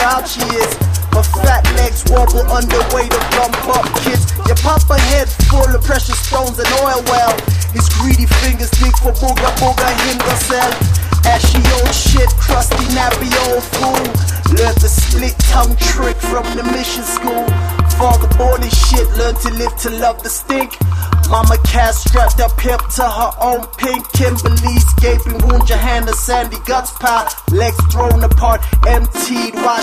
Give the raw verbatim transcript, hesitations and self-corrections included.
proud she is. Her fat legs wobble under weight of lump up kids. Your papa head full of precious stones and oil well. His greedy fingers dig for booger booger him go sell. Ashy old shit, crusty nappy old fool. Learned the split tongue trick from the mission school. Father born his shit, learned to live to love the stink. Mama cat strapped up hip to her own pink. Kimberly's gaping wound, Johanna sandy guts pile. Legs thrown apart, emptied while